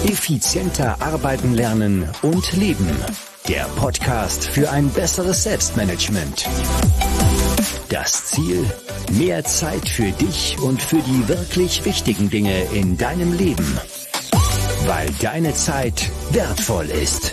Effizienter arbeiten, lernen und leben. Der Podcast für ein besseres Selbstmanagement. Das Ziel: mehr Zeit für dich und für die wirklich wichtigen Dinge in deinem Leben. Weil deine Zeit wertvoll ist.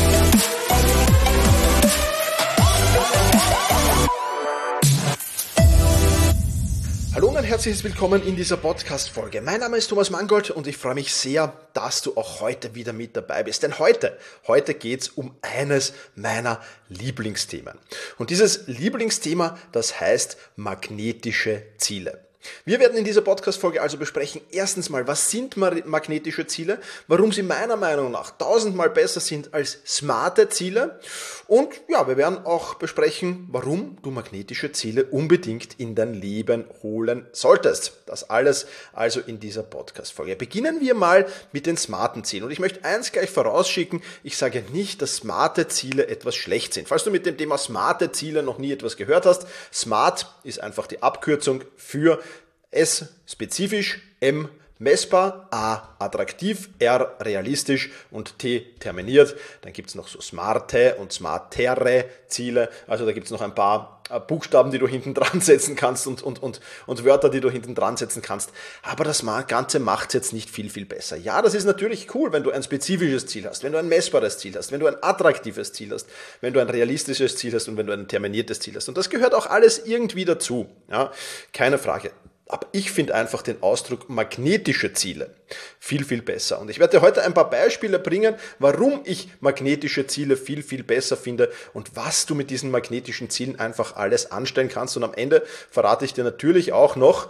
Hallo und ein herzliches Willkommen in dieser Podcast-Folge. Mein Name ist Thomas Mangold und ich freue mich sehr, dass du auch heute wieder mit dabei bist. Denn heute geht es um eines meiner Lieblingsthemen. Und dieses Lieblingsthema, das heißt magnetische Ziele. Wir werden in dieser Podcast-Folge also besprechen, erstens mal, was sind magnetische Ziele, warum sie meiner Meinung nach 1000-mal besser sind als smarte Ziele und ja, wir werden auch besprechen, warum du magnetische Ziele unbedingt in dein Leben holen solltest. Das alles also in dieser Podcast-Folge. Beginnen wir mal mit den smarten Zielen und ich möchte eins gleich vorausschicken, ich sage nicht, dass smarte Ziele etwas schlecht sind. Falls du mit dem Thema smarte Ziele noch nie etwas gehört hast, smart ist einfach die Abkürzung für S spezifisch, M messbar, A attraktiv, R realistisch und T terminiert. Dann gibt es noch so smarte und smartere Ziele. Also da gibt es noch ein paar Buchstaben, die du hinten dran setzen kannst und Wörter, die du hinten dran setzen kannst. Aber das Ganze macht es jetzt nicht viel besser. Ja, das ist natürlich cool, wenn du ein spezifisches Ziel hast, wenn du ein messbares Ziel hast, wenn du ein attraktives Ziel hast, wenn du ein realistisches Ziel hast und wenn du ein terminiertes Ziel hast. Und das gehört auch alles irgendwie dazu. Ja, keine Frage. Aber ich finde einfach den Ausdruck magnetische Ziele viel besser. Und ich werde dir heute ein paar Beispiele bringen, warum ich magnetische Ziele viel besser finde und was du mit diesen magnetischen Zielen einfach alles anstellen kannst. Und am Ende verrate ich dir natürlich auch noch,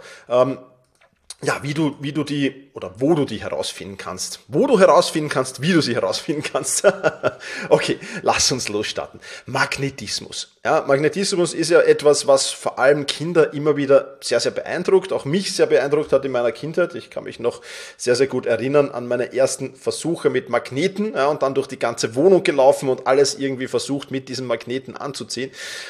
wie du die oder wo du die herausfinden kannst. Wo du herausfinden kannst, wie du sie herausfinden kannst. Okay, lass uns losstarten. Magnetismus. Ja, Magnetismus ist ja etwas, was vor allem Kinder immer wieder sehr beeindruckt, auch mich sehr beeindruckt hat in meiner Kindheit. Ich kann mich noch sehr gut erinnern an meine ersten Versuche mit Magneten, ja, und dann durch die ganze Wohnung gelaufen und alles irgendwie versucht mit diesen Magneten anzuziehen.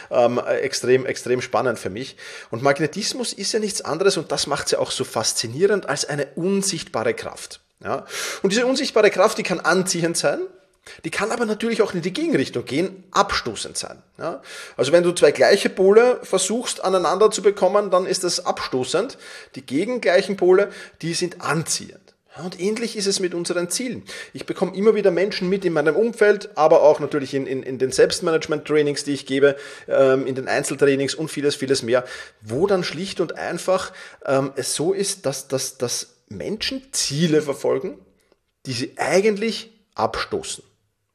Extrem spannend für mich. Und Magnetismus ist ja nichts anderes und das macht es ja auch so faszinierend als eine unsichtbare Kraft. Ja? Und diese unsichtbare Kraft, die kann anziehend sein, die kann aber natürlich auch in die Gegenrichtung gehen, abstoßend sein. Ja? Also wenn du zwei gleiche Pole versuchst aneinander zu bekommen, dann ist das abstoßend. Die gegengleichen Pole, die sind anziehend. Und ähnlich ist es mit unseren Zielen. Ich bekomme immer wieder Menschen mit in meinem Umfeld, aber auch natürlich in den Selbstmanagement-Trainings, die ich gebe, in den Einzeltrainings und vieles mehr, wo dann schlicht und einfach es so ist, dass Menschen Ziele verfolgen, die sie eigentlich abstoßen.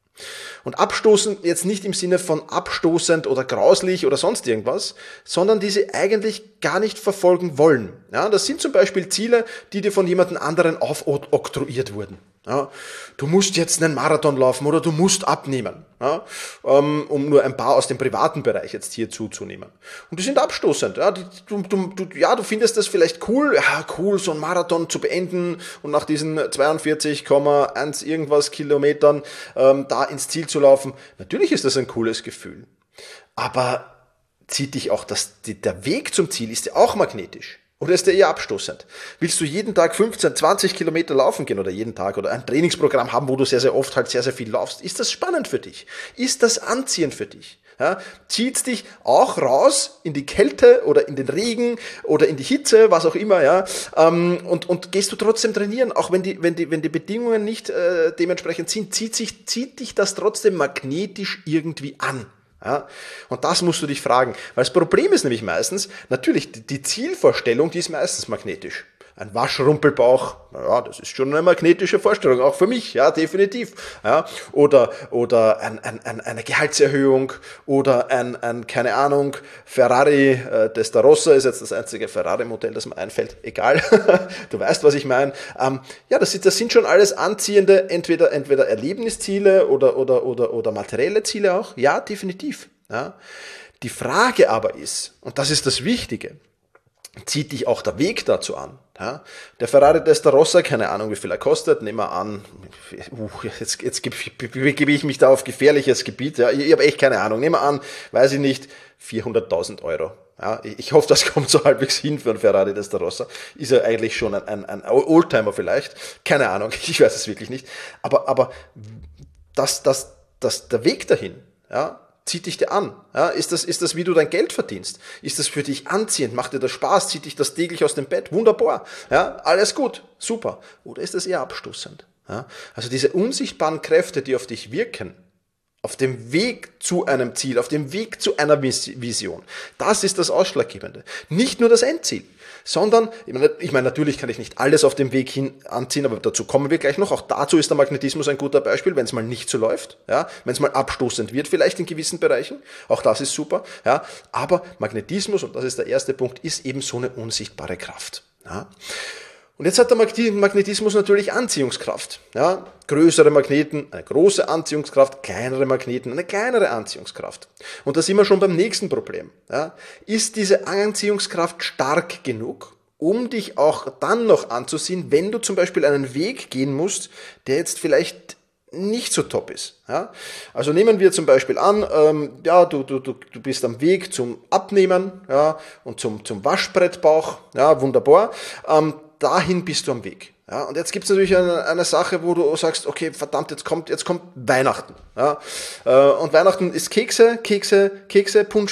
Und abstoßen jetzt nicht im Sinne von abstoßend oder grauslich oder sonst irgendwas, sondern die sie eigentlich gar nicht verfolgen wollen. Ja, das sind zum Beispiel Ziele, die dir von jemand anderen aufoktroyiert wurden. Ja, du musst jetzt einen Marathon laufen oder du musst abnehmen, ja, um nur ein paar aus dem privaten Bereich jetzt hier zuzunehmen. Und die sind abstoßend. Ja, du findest das vielleicht cool, so einen Marathon zu beenden und nach diesen 42,1 irgendwas Kilometern da ins Ziel zu laufen. Natürlich ist das ein cooles Gefühl. Aber zieht dich auch der Weg zum Ziel ist ja auch magnetisch. Oder ist der eher abstoßend? Willst du jeden Tag 15, 20 Kilometer laufen gehen oder jeden Tag oder ein Trainingsprogramm haben, wo du sehr oft halt sehr viel laufst? Ist das spannend für dich? Ist das anziehend für dich? Ja, zieht's dich auch raus in die Kälte oder in den Regen oder in die Hitze, was auch immer, ja, und gehst du trotzdem trainieren, auch wenn die Bedingungen nicht dementsprechend sind, zieht dich das trotzdem magnetisch irgendwie an. Ja, und das musst du dich fragen, weil das Problem ist nämlich meistens, natürlich die Zielvorstellung, die ist meistens magnetisch. Ein Waschrumpelbauch, naja, das ist schon eine magnetische Vorstellung, auch für mich, ja, definitiv. Ja, oder eine Gehaltserhöhung oder keine Ahnung, Ferrari Testarossa ist jetzt das einzige Ferrari-Modell, das mir einfällt, egal, du weißt, was ich meine. Das sind schon alles anziehende, entweder Erlebnisziele oder materielle Ziele auch, ja, definitiv. Ja. Die Frage aber ist, und das ist das Wichtige, zieht dich auch der Weg dazu an. Ja? Der Ferrari Testarossa, keine Ahnung, wie viel er kostet, nehmen wir an, jetzt begebe ich mich da auf gefährliches Gebiet, ja? Ich habe echt keine Ahnung, nehmen wir an, weiß ich nicht, 400.000 Euro. Ja, ich hoffe, das kommt so halbwegs hin für einen Ferrari Testarossa. Ist ja eigentlich schon ein Oldtimer vielleicht. Keine Ahnung, ich weiß es wirklich nicht. Aber der Weg dahin, ja, zieht dich dir an. Ja, ist das, wie du dein Geld verdienst? Ist das für dich anziehend? Macht dir das Spaß? Zieht dich das täglich aus dem Bett? Wunderbar. Ja, alles gut. Super. Oder ist das eher abstoßend? Ja, also diese unsichtbaren Kräfte, die auf dich wirken, auf dem Weg zu einem Ziel, auf dem Weg zu einer Vision. Das ist das Ausschlaggebende. Nicht nur das Endziel, sondern, ich meine, natürlich kann ich nicht alles auf dem Weg hin anziehen, aber dazu kommen wir gleich noch. Auch dazu ist der Magnetismus ein guter Beispiel, wenn es mal nicht so läuft, ja, wenn es mal abstoßend wird, vielleicht in gewissen Bereichen. Auch das ist super, ja. Aber Magnetismus, und das ist der erste Punkt, ist eben so eine unsichtbare Kraft. Ja. Und jetzt hat der Magnetismus natürlich Anziehungskraft. Ja, größere Magneten, eine große Anziehungskraft, kleinere Magneten, eine kleinere Anziehungskraft. Und da sind wir schon beim nächsten Problem. Ja, ist diese Anziehungskraft stark genug, um dich auch dann noch anzuziehen, wenn du zum Beispiel einen Weg gehen musst, der jetzt vielleicht nicht so top ist. Ja? Also nehmen wir zum Beispiel an, du bist am Weg zum Abnehmen, ja, und zum Waschbrettbauch, ja, wunderbar. Dahin bist du am Weg. Ja, und jetzt gibt es natürlich eine Sache, wo du sagst, okay, verdammt, jetzt kommt Weihnachten. Ja, und Weihnachten ist Kekse, Punsch,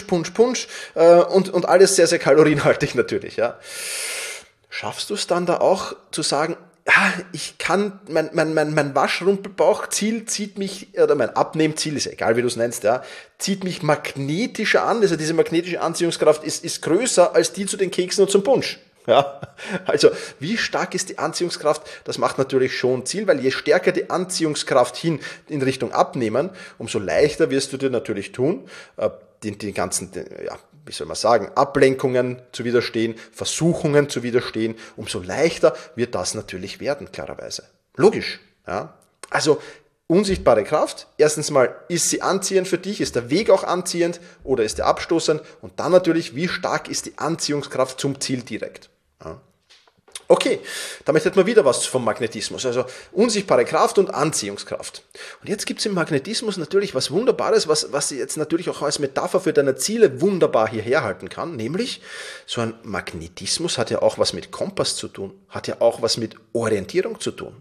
und alles sehr, sehr kalorienhaltig natürlich. Ja. Schaffst du es dann da auch zu sagen, ja, ich kann, mein Waschrumpelbauchziel zieht mich, oder mein Abnehmziel, ist ja egal, wie du es nennst, ja, zieht mich magnetischer an. Also diese magnetische Anziehungskraft ist größer als die zu den Keksen und zum Punsch. Ja, also wie stark ist die Anziehungskraft? Das macht natürlich schon Ziel, weil je stärker die Anziehungskraft hin in Richtung Abnehmen, umso leichter wirst du dir natürlich tun, die ganzen, ja, wie soll man sagen, Ablenkungen zu widerstehen, Versuchungen zu widerstehen, umso leichter wird das natürlich werden, klarerweise. Logisch. Ja. Also unsichtbare Kraft, erstens mal, ist sie anziehend für dich, ist der Weg auch anziehend oder ist er abstoßend? Und dann natürlich, wie stark ist die Anziehungskraft zum Ziel direkt? Ja. Okay, damit hätten wir wieder was vom Magnetismus, also unsichtbare Kraft und Anziehungskraft. Und jetzt gibt es im Magnetismus natürlich was Wunderbares, was sie jetzt natürlich auch als Metapher für deine Ziele wunderbar hierher halten kann, nämlich so ein Magnetismus hat ja auch was mit Kompass zu tun, hat ja auch was mit Orientierung zu tun.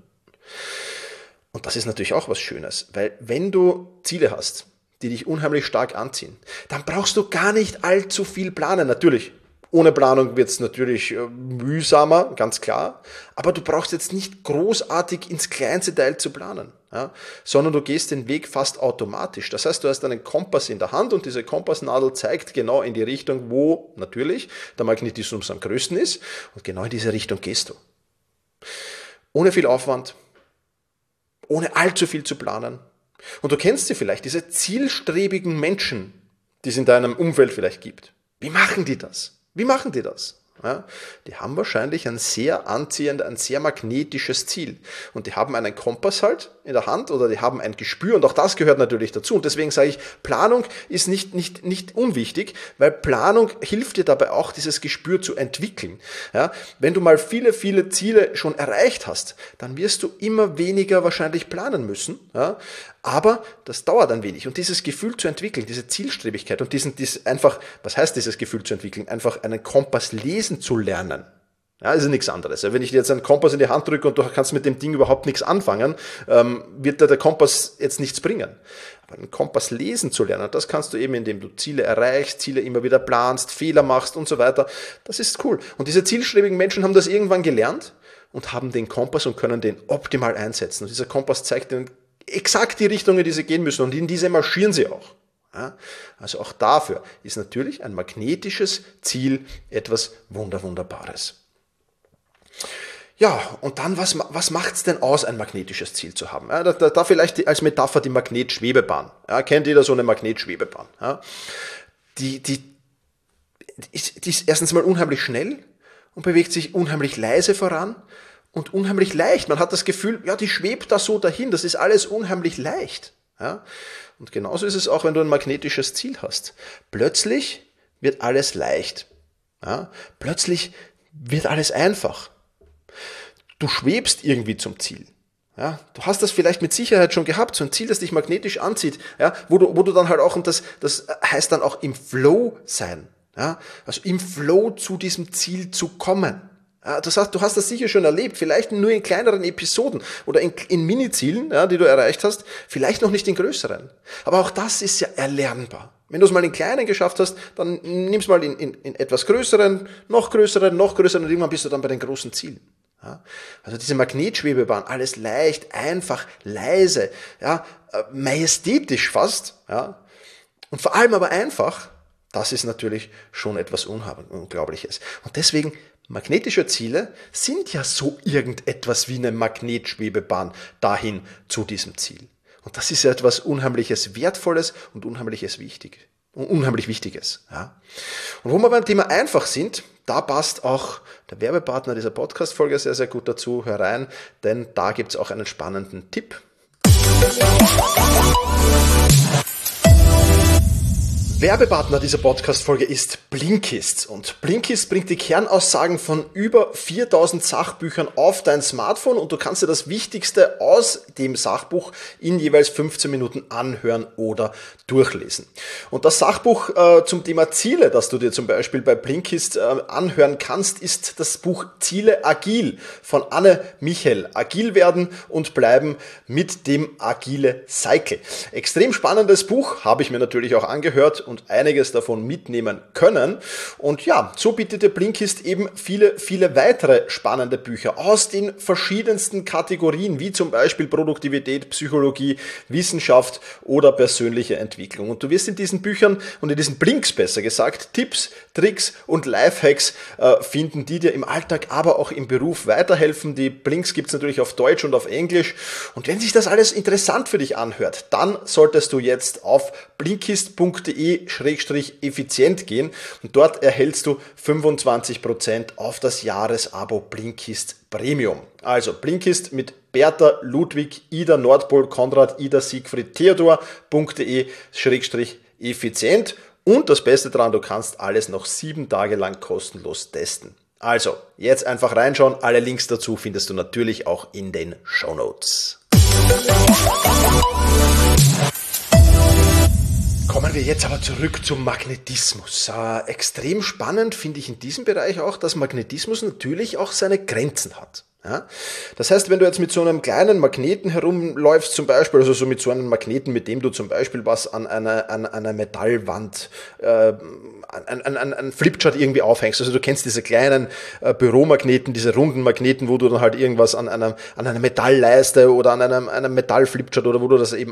Und das ist natürlich auch was Schönes, weil wenn du Ziele hast, die dich unheimlich stark anziehen, dann brauchst du gar nicht allzu viel planen, natürlich. Ohne Planung wird es natürlich mühsamer, ganz klar. Aber du brauchst jetzt nicht großartig ins kleinste Teil zu planen, ja, sondern du gehst den Weg fast automatisch. Das heißt, du hast einen Kompass in der Hand und diese Kompassnadel zeigt genau in die Richtung, wo natürlich der Magnetismus am größten ist. Und genau in diese Richtung gehst du. Ohne viel Aufwand, ohne allzu viel zu planen. Und du kennst sie vielleicht, diese zielstrebigen Menschen, die es in deinem Umfeld vielleicht gibt. Wie machen die das? Ja, die haben wahrscheinlich ein sehr anziehendes, ein sehr magnetisches Ziel. Und die haben einen Kompass halt in der Hand oder die haben ein Gespür und auch das gehört natürlich dazu. Und deswegen sage ich, Planung ist nicht unwichtig, weil Planung hilft dir dabei auch, dieses Gespür zu entwickeln. Ja, wenn du mal viele Ziele schon erreicht hast, dann wirst du immer weniger wahrscheinlich planen müssen. Ja, aber das dauert ein wenig. Und dieses Gefühl zu entwickeln, diese Zielstrebigkeit und einfach, was heißt dieses Gefühl zu entwickeln? Einfach einen Kompass lesen zu lernen. Ja, ist ja nichts anderes. Wenn ich dir jetzt einen Kompass in die Hand drücke und du kannst mit dem Ding überhaupt nichts anfangen, wird dir der Kompass jetzt nichts bringen. Aber einen Kompass lesen zu lernen, das kannst du eben, indem du Ziele erreichst, Ziele immer wieder planst, Fehler machst und so weiter. Das ist cool. Und diese zielstrebigen Menschen haben das irgendwann gelernt und haben den Kompass und können den optimal einsetzen. Und dieser Kompass zeigt ihnen exakt die Richtung, in die sie gehen müssen und in diese marschieren sie auch. Ja, also auch dafür ist natürlich ein magnetisches Ziel etwas Wunderbares. Ja, und dann, was macht es denn aus, ein magnetisches Ziel zu haben? Ja, da vielleicht als Metapher die Magnetschwebebahn. Ja, kennt jeder so eine Magnetschwebebahn? Ja, die ist erstens mal unheimlich schnell und bewegt sich unheimlich leise voran. Und unheimlich leicht. Man hat das Gefühl, ja, die schwebt da so dahin. Das ist alles unheimlich leicht. Ja? Und genauso ist es auch, wenn du ein magnetisches Ziel hast. Plötzlich wird alles leicht. Ja? Plötzlich wird alles einfach. Du schwebst irgendwie zum Ziel. Ja? Du hast das vielleicht mit Sicherheit schon gehabt, so ein Ziel, das dich magnetisch anzieht, ja? wo du dann halt auch, und das heißt dann auch im Flow sein. Ja, also im Flow zu diesem Ziel zu kommen. Ja, du hast das sicher schon erlebt, vielleicht nur in kleineren Episoden oder in Mini-Zielen, ja, die du erreicht hast, vielleicht noch nicht in größeren. Aber auch das ist ja erlernbar. Wenn du es mal in kleinen geschafft hast, dann nimm's mal in etwas größeren, noch größeren und irgendwann bist du dann bei den großen Zielen. Ja, also diese Magnetschwebebahn, alles leicht, einfach, leise, ja, majestätisch fast, ja, und vor allem aber einfach. Das ist natürlich schon etwas Unglaubliches. Und deswegen, magnetische Ziele sind ja so irgendetwas wie eine Magnetschwebebahn dahin zu diesem Ziel. Und das ist ja etwas Unheimliches Wertvolles und unheimlich Wichtiges. Ja. Und wo wir beim Thema einfach sind, da passt auch der Werbepartner dieser Podcast-Folge sehr, sehr gut dazu. Hör rein, denn da gibt es auch einen spannenden Tipp. Werbepartner dieser Podcast-Folge ist Blinkist. Und Blinkist bringt die Kernaussagen von über 4000 Sachbüchern auf dein Smartphone und du kannst dir das Wichtigste aus dem Sachbuch in jeweils 15 Minuten anhören oder durchlesen. Und das Sachbuch zum Thema Ziele, das du dir zum Beispiel bei Blinkist anhören kannst, ist das Buch Ziele agil von Anne Michel. Agil werden und bleiben mit dem Agile Cycle. Extrem spannendes Buch, habe ich mir natürlich auch angehört und einiges davon mitnehmen können. Und ja, so bietet der Blinkist eben viele, viele weitere spannende Bücher aus den verschiedensten Kategorien, wie zum Beispiel Produktivität, Psychologie, Wissenschaft oder persönliche Entwicklung. Und du wirst in diesen Büchern und in diesen Blinks besser gesagt Tipps, Tricks und Lifehacks finden, die dir im Alltag, aber auch im Beruf weiterhelfen. Die Blinks gibt es natürlich auf Deutsch und auf Englisch. Und wenn sich das alles interessant für dich anhört, dann solltest du jetzt auf blinkist.de/effizient gehen und dort erhältst du 25% auf das Jahresabo Blinkist Premium. Also Blinkist mit Bertha, Ludwig, Ida, Nordpol, Konrad, Ida, Siegfried, Theodor.de/effizient und das Beste daran, du kannst alles noch 7 Tage lang kostenlos testen. Also, jetzt einfach reinschauen, alle Links dazu findest du natürlich auch in den Shownotes. Kommen wir jetzt aber zurück zum Magnetismus. Extrem spannend finde ich in diesem Bereich auch, dass Magnetismus natürlich auch seine Grenzen hat. Ja? Das heißt, wenn du jetzt mit so einem kleinen Magneten herumläufst, zum Beispiel, also so mit so einem Magneten, mit dem du zum Beispiel was an einer Metallwand, ein Flipchart irgendwie aufhängst, also du kennst diese kleinen Büromagneten, diese runden Magneten, wo du dann halt irgendwas an einer Metallleiste oder an einem Metallflipchart oder wo du das eben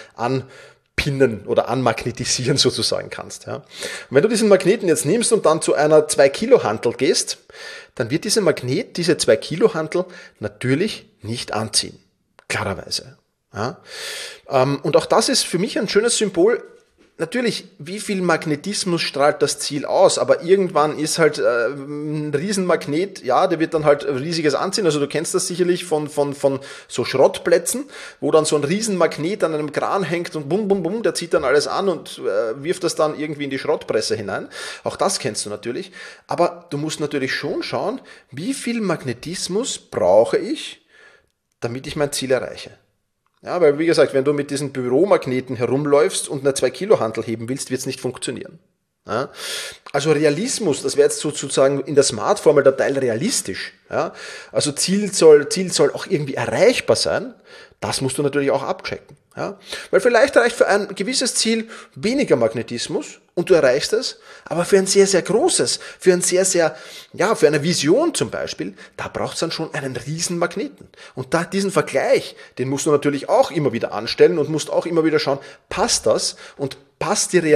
anpinnen oder anmagnetisieren sozusagen kannst. Ja. Und wenn du diesen Magneten jetzt nimmst und dann zu einer 2-Kilo-Hantel gehst, dann wird dieser Magnet, diese 2-Kilo-Hantel natürlich nicht anziehen. Klarerweise. Ja. Und auch das ist für mich ein schönes Symbol. Natürlich, wie viel Magnetismus strahlt das Ziel aus, aber irgendwann ist halt ein Riesenmagnet, ja, der wird dann halt riesiges anziehen, also du kennst das sicherlich von so Schrottplätzen, wo dann so ein Riesenmagnet an einem Kran hängt und bum, bum, bum, der zieht dann alles an und wirft das dann irgendwie in die Schrottpresse hinein. Auch das kennst du natürlich, aber du musst natürlich schon schauen, wie viel Magnetismus brauche ich, damit ich mein Ziel erreiche. Ja, weil wie gesagt, wenn du mit diesen Büromagneten herumläufst und eine 2-Kilo-Hantel heben willst, wird es nicht funktionieren. Ja? Also Realismus, das wäre jetzt sozusagen in der Smart-Formel der Teil realistisch. Ja? Also Ziel soll auch irgendwie erreichbar sein. Das musst du natürlich auch abchecken. Ja? Weil vielleicht reicht für ein gewisses Ziel weniger Magnetismus und du erreichst es, aber für ein sehr, sehr großes, für eine Vision zum Beispiel, da braucht es dann schon einen riesen Magneten. Und diesen Vergleich, den musst du natürlich auch immer wieder anstellen und musst auch immer wieder schauen, passt das und passt die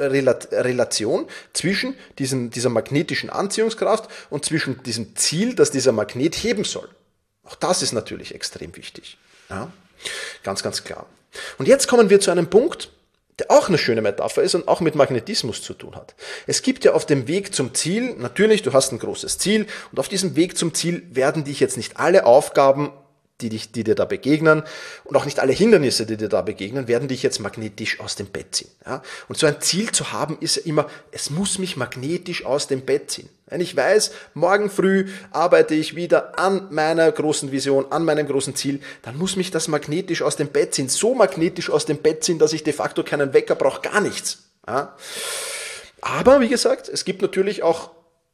Relation zwischen dieser magnetischen Anziehungskraft und zwischen diesem Ziel, das dieser Magnet heben soll. Auch das ist natürlich extrem wichtig. Ja? Ganz, ganz klar. Und jetzt kommen wir zu einem Punkt, der auch eine schöne Metapher ist und auch mit Magnetismus zu tun hat. Es gibt ja auf dem Weg zum Ziel, natürlich, du hast ein großes Ziel und auf diesem Weg zum Ziel werden dich jetzt nicht alle Aufgaben, die dir da begegnen und auch nicht alle Hindernisse, die dir da begegnen, werden dich jetzt magnetisch aus dem Bett ziehen. Ja? Und so ein Ziel zu haben ist ja immer, es muss mich magnetisch aus dem Bett ziehen. Wenn ich weiß, morgen früh arbeite ich wieder an meiner großen Vision, an meinem großen Ziel, dann muss mich das magnetisch aus dem Bett ziehen. So magnetisch aus dem Bett ziehen, dass ich de facto keinen Wecker brauche, gar nichts. Ja? Aber wie gesagt, es gibt natürlich auch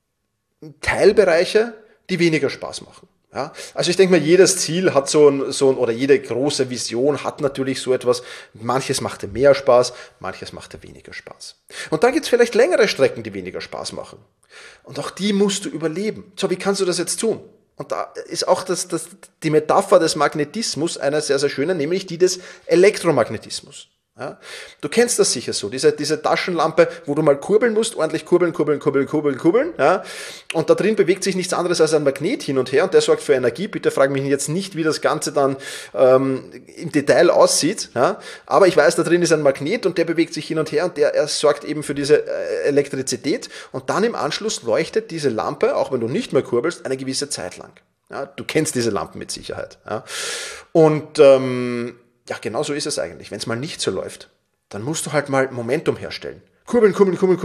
Teilbereiche, die weniger Spaß machen. Ja, also ich denke mal, jedes Ziel hat oder jede große Vision hat natürlich so etwas. Manches macht dir mehr Spaß, manches macht dir weniger Spaß. Und dann gibt es vielleicht längere Strecken, die weniger Spaß machen. Und auch die musst du überleben. So, wie kannst du das jetzt tun? Und da ist auch die Metapher des Magnetismus eine sehr, sehr schöne, nämlich die des Elektromagnetismus. Ja, du kennst das sicher so, diese Taschenlampe, wo du mal kurbeln musst, ordentlich kurbeln, ja, und da drin bewegt sich nichts anderes als ein Magnet hin und her und der sorgt für Energie. Bitte frag mich jetzt nicht, wie das Ganze dann im Detail aussieht, ja, aber ich weiß, da drin ist ein Magnet und der bewegt sich hin und her und er sorgt eben für diese Elektrizität und dann im Anschluss leuchtet diese Lampe, auch wenn du nicht mehr kurbelst, eine gewisse Zeit lang. Ja, du kennst diese Lampen mit Sicherheit. Ja. Und ja, genau so ist es eigentlich. Wenn es mal nicht so läuft, dann musst du halt mal Momentum herstellen. Kurbeln,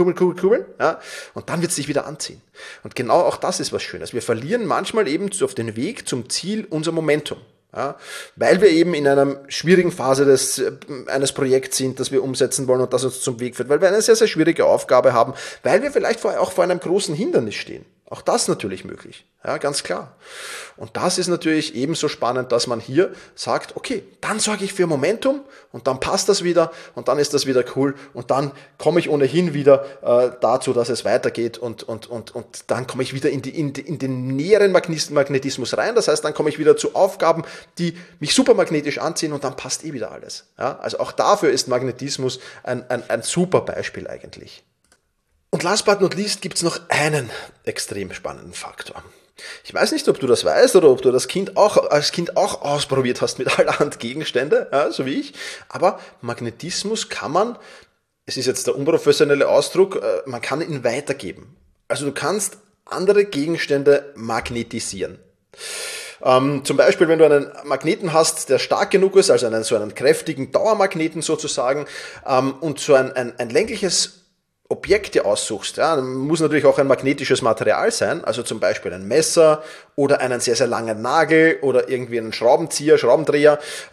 ja, und dann wird es dich wieder anziehen. Und genau auch das ist was Schönes. Wir verlieren manchmal eben auf den Weg zum Ziel unser Momentum. Ja, weil wir eben in einer schwierigen Phase eines Projekts sind, das wir umsetzen wollen und das uns zum Weg führt, weil wir eine sehr, sehr schwierige Aufgabe haben, weil wir vielleicht auch vor einem großen Hindernis stehen. Auch das natürlich möglich, ja, ganz klar. Und das ist natürlich ebenso spannend, dass man hier sagt, okay, dann sorge ich für Momentum und dann passt das wieder und dann ist das wieder cool und dann komme ich ohnehin wieder dazu, dass es weitergeht und dann komme ich wieder in den näheren Magnetismus rein. Das heißt, dann komme ich wieder zu Aufgaben, die mich supermagnetisch anziehen und dann passt wieder alles. Ja, also auch dafür ist Magnetismus ein super Beispiel eigentlich. Und last but not least gibt es noch einen extrem spannenden Faktor. Ich weiß nicht, ob du das weißt oder ob du das als Kind auch ausprobiert hast mit allerhand Gegenstände, ja, so wie ich. Aber Magnetismus kann man, es ist jetzt der unprofessionelle Ausdruck, man kann ihn weitergeben. Also du kannst andere Gegenstände magnetisieren. Zum Beispiel, wenn du einen Magneten hast, der stark genug ist, also so einen kräftigen Dauermagneten sozusagen, und so ein längliches Objekte aussuchst, ja, dann muss natürlich auch ein magnetisches Material sein, also zum Beispiel ein Messer oder einen sehr, sehr langen Nagel oder irgendwie einen Schraubenzieher, Schraubendreher,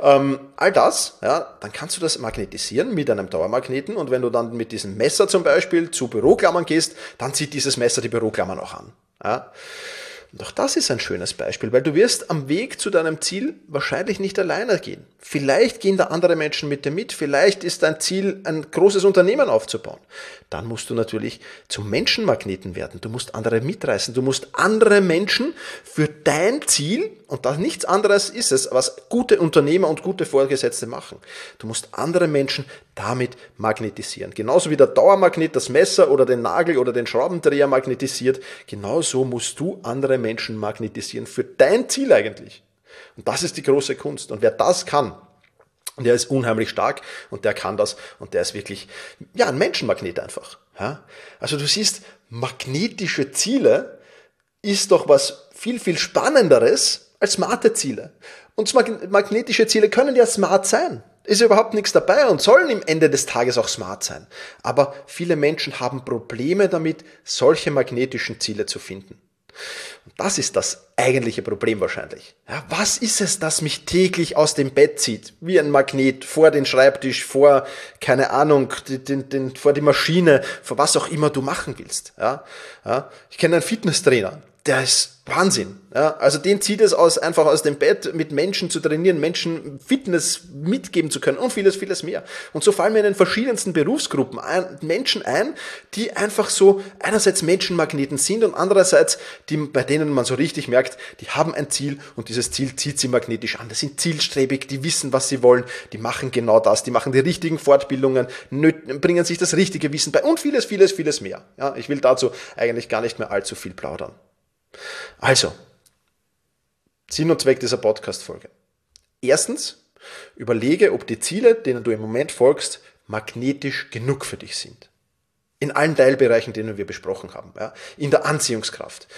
all das, ja, dann kannst du das magnetisieren mit einem Dauermagneten und wenn du dann mit diesem Messer zum Beispiel zu Büroklammern gehst, dann zieht dieses Messer die Büroklammern auch an. Ja. Und auch das ist ein schönes Beispiel, weil du wirst am Weg zu deinem Ziel wahrscheinlich nicht alleine gehen. Vielleicht gehen da andere Menschen mit dir mit, vielleicht ist dein Ziel, ein großes Unternehmen aufzubauen. Dann musst du natürlich zum Menschenmagneten werden. Du musst andere mitreißen, du musst andere Menschen für dein Ziel, und das nichts anderes ist es, was gute Unternehmer und gute Vorgesetzte machen. Du musst andere Menschen damit magnetisieren. Genauso wie der Dauermagnet das Messer oder den Nagel oder den Schraubendreher magnetisiert, genauso musst du andere Menschen magnetisieren für dein Ziel eigentlich. Und das ist die große Kunst. Und wer das kann, der ist unheimlich stark und der kann das und der ist wirklich, ja, ein Menschenmagnet einfach. Ja? Also du siehst, magnetische Ziele ist doch was viel, viel Spannenderes als smarte Ziele. Und magnetische Ziele können ja smart sein. Ist überhaupt nichts dabei und sollen im Ende des Tages auch smart sein. Aber viele Menschen haben Probleme damit, solche magnetischen Ziele zu finden. Und das ist das eigentliche Problem wahrscheinlich. Ja, was ist es, das mich täglich aus dem Bett zieht? Wie ein Magnet vor den Schreibtisch, vor, keine Ahnung, vor die Maschine, vor was auch immer du machen willst. Ja, ich kenne einen Fitnesstrainer, der ist Wahnsinn. Ja, also den zieht es einfach aus dem Bett, mit Menschen zu trainieren, Menschen Fitness mitgeben zu können und vieles, vieles mehr. Und so fallen mir in den verschiedensten Berufsgruppen Menschen ein, die einfach so einerseits Menschenmagneten sind und andererseits, bei denen man so richtig merkt, die haben ein Ziel und dieses Ziel zieht sie magnetisch an. Das sind zielstrebig, die wissen, was sie wollen, die machen genau das, die machen die richtigen Fortbildungen, bringen sich das richtige Wissen bei und vieles, vieles, vieles mehr. Ja, ich will dazu eigentlich gar nicht mehr allzu viel plaudern. Also, Sinn und Zweck dieser Podcast-Folge. Erstens, überlege, ob die Ziele, denen du im Moment folgst, magnetisch genug für dich sind. In allen Teilbereichen, denen wir besprochen haben. Ja. In der Anziehungskraft.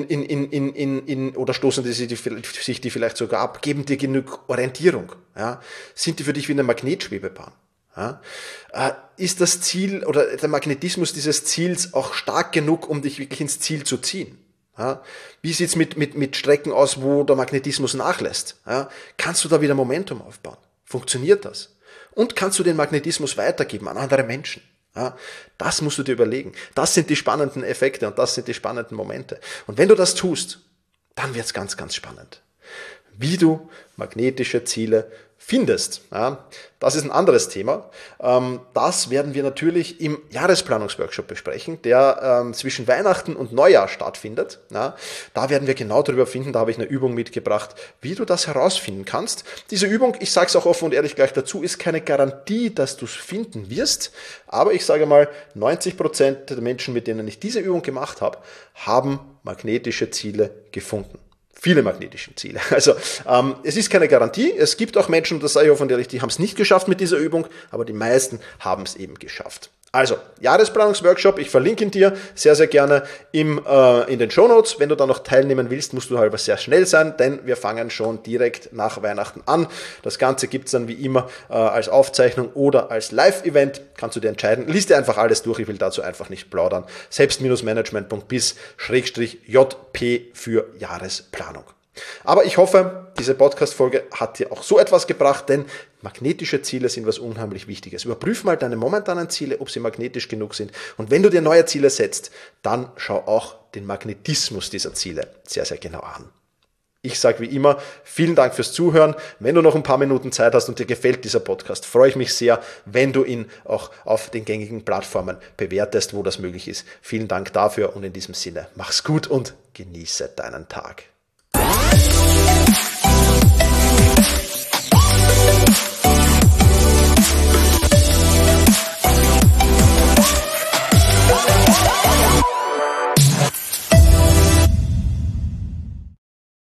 Oder stoßen sich die vielleicht sogar ab? Geben dir genug Orientierung? Ja. Sind die für dich wie eine Magnetschwebebahn? Ja. Ist das Ziel oder der Magnetismus dieses Ziels auch stark genug, um dich wirklich ins Ziel zu ziehen? Ja, wie sieht's mit Strecken aus, wo der Magnetismus nachlässt? Ja, kannst du da wieder Momentum aufbauen? Funktioniert das? Und kannst du den Magnetismus weitergeben an andere Menschen? Ja, das musst du dir überlegen. Das sind die spannenden Effekte und das sind die spannenden Momente. Und wenn du das tust, dann wird es ganz, ganz spannend. Wie du magnetische Ziele findest. Ja, das ist ein anderes Thema. Das werden wir natürlich im Jahresplanungsworkshop besprechen, der zwischen Weihnachten und Neujahr stattfindet. Ja, da werden wir genau darüber finden, da habe ich eine Übung mitgebracht, wie du das herausfinden kannst. Diese Übung, ich sage es auch offen und ehrlich gleich dazu, ist keine Garantie, dass du es finden wirst, aber ich sage mal, 90% der Menschen, mit denen ich diese Übung gemacht habe, haben magnetische Ziele gefunden. Viele magnetische Ziele. Also es ist keine Garantie. Es gibt auch Menschen, das sage ich offen und ehrlich, die haben es nicht geschafft mit dieser Übung, aber die meisten haben es eben geschafft. Also, Jahresplanungsworkshop, ich verlinke ihn dir sehr, sehr gerne in den Shownotes. Wenn du da noch teilnehmen willst, musst du halt sehr schnell sein, denn wir fangen schon direkt nach Weihnachten an. Das Ganze gibt es dann wie immer als Aufzeichnung oder als Live-Event. Kannst du dir entscheiden. Lies dir einfach alles durch, ich will dazu einfach nicht plaudern. selbst-management.bis/JP für Jahresplanung. Aber ich hoffe, diese Podcast-Folge hat dir auch so etwas gebracht, denn magnetische Ziele sind was unheimlich Wichtiges. Überprüf mal deine momentanen Ziele, ob sie magnetisch genug sind. Und wenn du dir neue Ziele setzt, dann schau auch den Magnetismus dieser Ziele sehr, sehr genau an. Ich sage wie immer, vielen Dank fürs Zuhören. Wenn du noch ein paar Minuten Zeit hast und dir gefällt dieser Podcast, freue ich mich sehr, wenn du ihn auch auf den gängigen Plattformen bewertest, wo das möglich ist. Vielen Dank dafür und in diesem Sinne, mach's gut und genieße deinen Tag.